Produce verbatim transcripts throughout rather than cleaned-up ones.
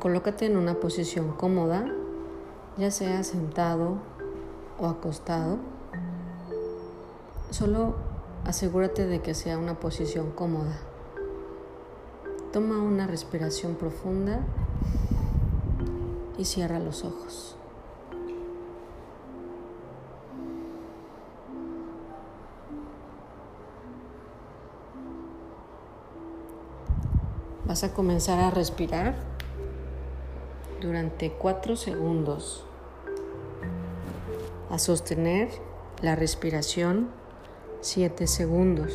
Colócate en una posición cómoda, ya sea sentado o acostado. Solo asegúrate de que sea una posición cómoda. Toma una respiración profunda y cierra los ojos. Vas a comenzar a respirar durante cuatro segundos. A sostener la respiración siete segundos.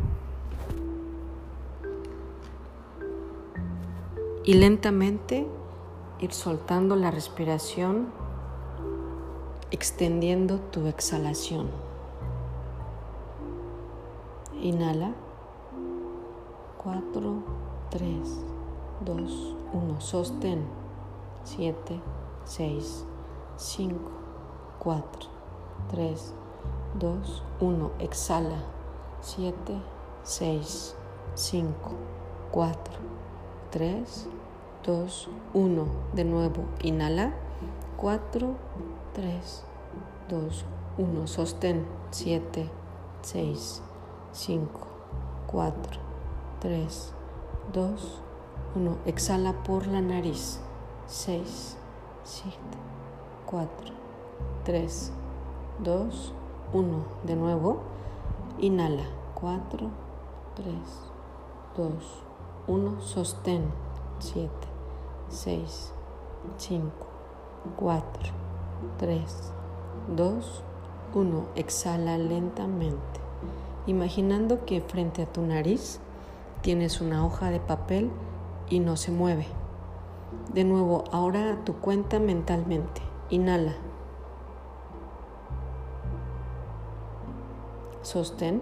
Y lentamente ir soltando la respiración, extendiendo tu exhalación. Inhala. cuatro, tres, dos, uno. Sostén. siete, seis, cinco, cuatro, tres, dos, uno. Exhala. siete, seis, cinco, cuatro, tres, dos, uno. De nuevo. Inhala. cuatro, tres, dos, uno. Sostén. siete, seis, cinco, cuatro, tres, dos, uno. Exhala por la nariz. seis, siete, cuatro, tres, dos, uno. De nuevo. Inhala. cuatro, tres, dos, uno. Sostén. siete, seis, cinco, cuatro, tres, dos, uno. Exhala lentamente, imaginando que frente a tu nariz tienes una hoja de papel y no se mueve. De nuevo, ahora a tu cuenta mentalmente. Inhala. Sostén.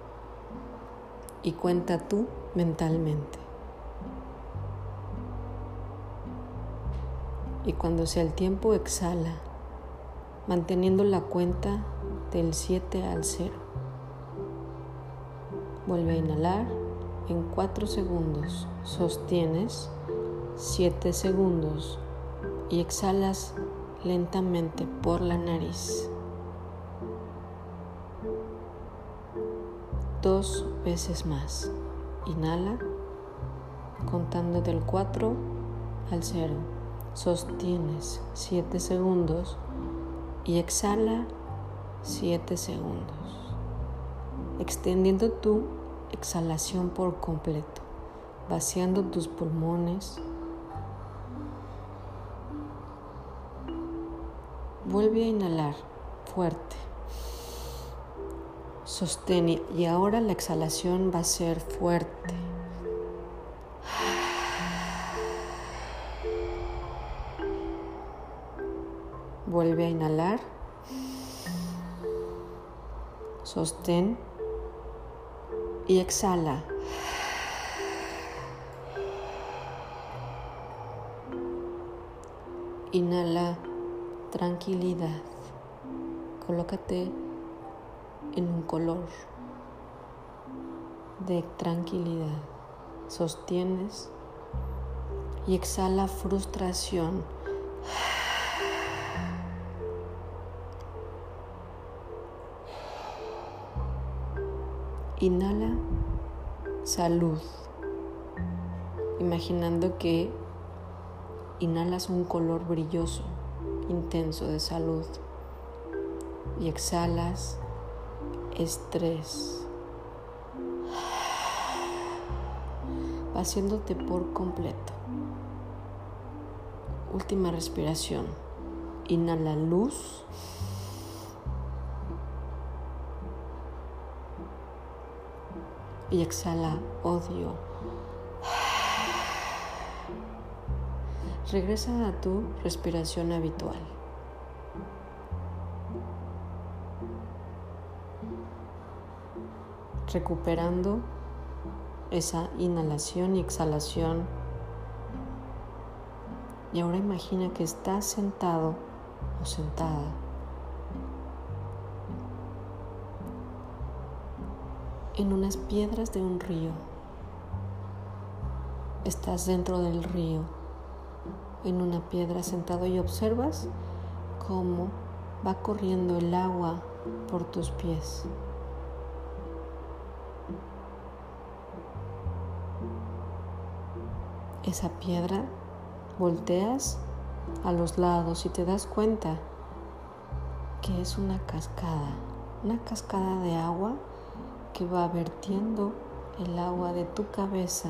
Y cuenta tú mentalmente. Y cuando sea el tiempo, exhala, manteniendo la cuenta del siete al cero. Vuelve a inhalar en cuatro segundos. Sostienes siete segundos y exhalas lentamente por la nariz. Dos veces más. Inhala, contando del cuatro al cero. Sostienes siete segundos y exhala siete segundos, extendiendo tu exhalación por completo, vaciando tus pulmones. Vuelve a inhalar fuerte. Sostén y ahora la exhalación va a ser fuerte. Vuelve a inhalar. Sostén y exhala. Inhala tranquilidad. Colócate en un color de tranquilidad. Sostienes y exhala frustración. Inhala salud, imaginando que inhalas un color brilloso, intenso de salud, y exhalas estrés, vaciándote por completo. Última respiración. Inhala luz. Y exhala odio. Regresa a tu respiración habitual. Recuperando esa inhalación y exhalación. Y ahora imagina que estás sentado o sentada en unas piedras de un río. Estás dentro del río, en una piedra sentado y observas cómo va corriendo el agua por tus pies. Esa piedra volteas a los lados y te das cuenta que es una cascada, una cascada de agua que va vertiendo el agua de tu cabeza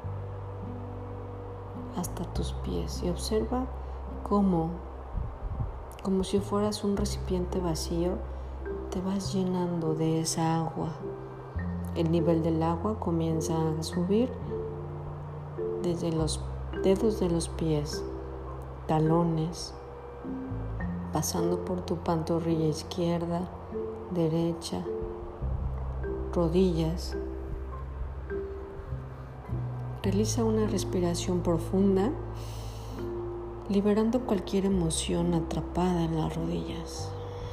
hasta tus pies, y observa cómo, como si fueras un recipiente vacío, te vas llenando de esa agua. El nivel del agua comienza a subir desde los dedos de los pies, talones, pasando por tu pantorrilla izquierda, derecha, rodillas. Realiza una respiración profunda, liberando cualquier emoción atrapada en las rodillas.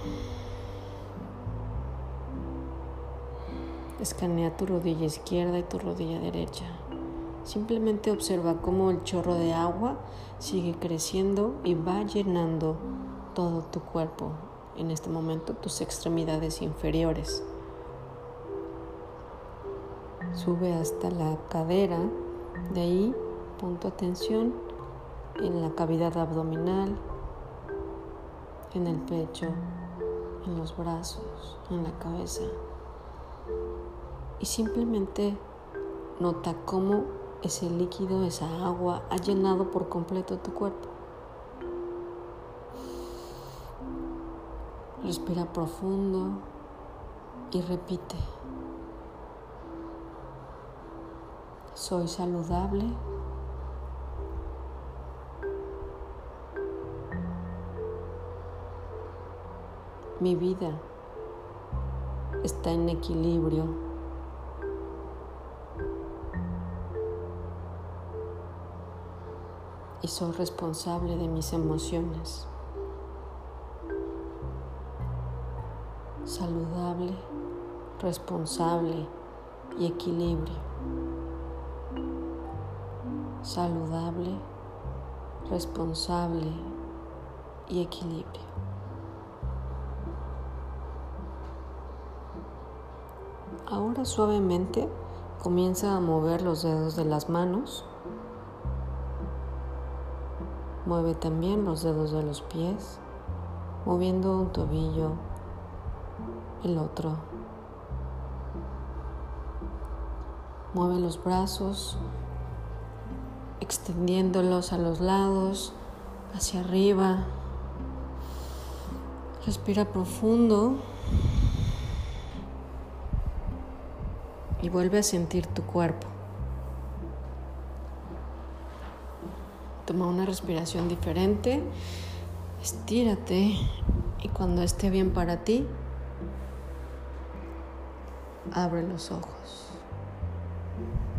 Escanea tu rodilla izquierda y tu rodilla derecha. Simplemente observa cómo el chorro de agua sigue creciendo y va llenando todo tu cuerpo, en este momento tus extremidades inferiores. Sube hasta la cadera, de ahí pon tu atención en la cavidad abdominal, en el pecho, en los brazos, en la cabeza. Y simplemente nota cómo ese líquido, esa agua, ha llenado por completo tu cuerpo. Respira profundo y repite: soy saludable, mi vida está en equilibrio, y soy responsable de mis emociones. Saludable, responsable y equilibrio. Saludable, responsable y equilibrio. Ahora suavemente comienza a mover los dedos de las manos. Mueve también los dedos de los pies, moviendo un tobillo, el otro. Mueve los brazos, extendiéndolos a los lados, hacia arriba. Respira profundo y vuelve a sentir tu cuerpo. Toma una respiración diferente, estírate, y cuando esté bien para ti, abre los ojos.